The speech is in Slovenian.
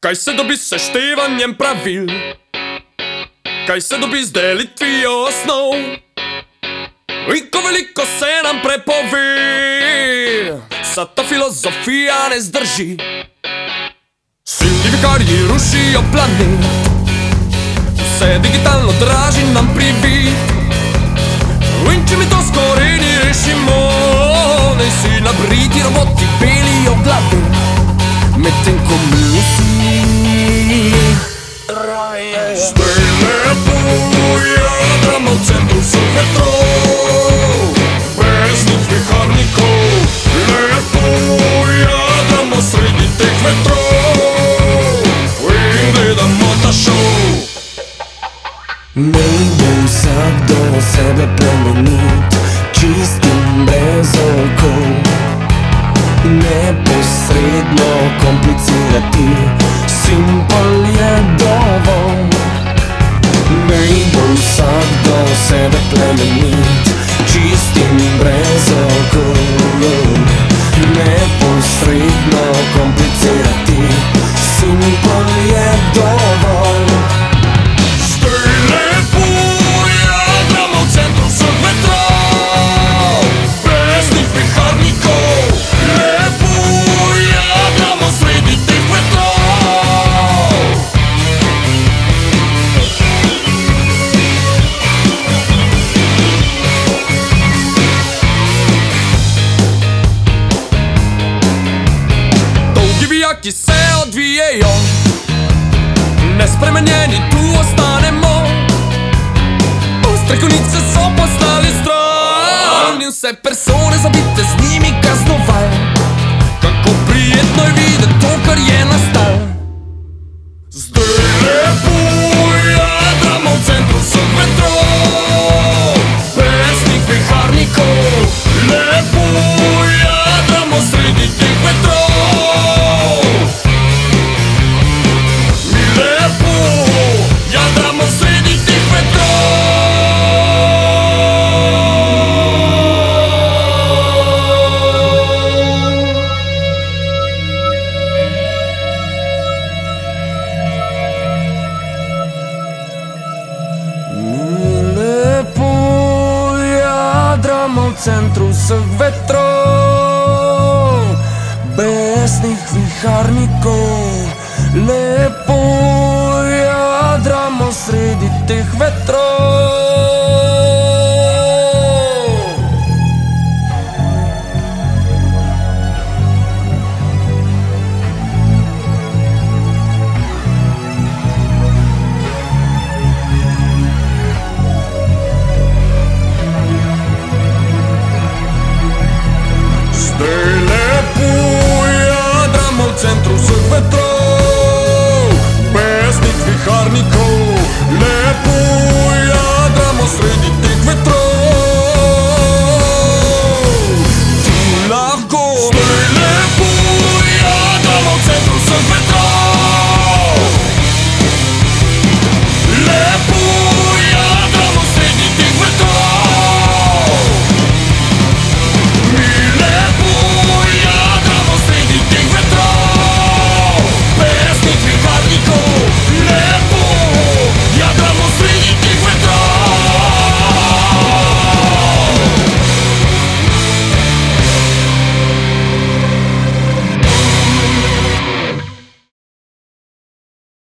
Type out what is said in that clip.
Kaj se dobi s seštevanjem pravil? Kaj se dobi z delitvijo osnov? In ko veliko se nam prepove, sa ta filozofija ne zdrži. Silni vikarji rušijo planet, vse digitalno draži nam privid. In če mi to skoraj ni rešimo, naj si nabriti roboti belijo glave, medtem ko mi vsi zdaj lepo jadramo v centru vseh vetrov, breznih viharnikov. Lepo jadramo sredi teh vetrov in gledamo ta šov. Naj bo vsakdo sebe plemenit, čist in brez okov, neposredno komplicirati, simpel je dovolj. Naj bo vsakdo sebe plemenit, čist in brez okov, neposredno komplicirati, simpel je dovolj. Ki se odvijejo, nespremenjeni tu ostanemo. Ostre konice so postali stroj in vse persone zabite z njimi kaznoval. Kako prijetno je videti to, kar je nastalo. Zdaj lepo jadramo v centru vseh vetrov, breznih viharnikov. Lepo jadramo sredi teh vetrov. V centru vseh vetrov, besnih viharnikov. Lepo jadramo sredi teh vetrov. Centru vseh vetrov, breznih viharnikov. Lepo jadramo sredi teh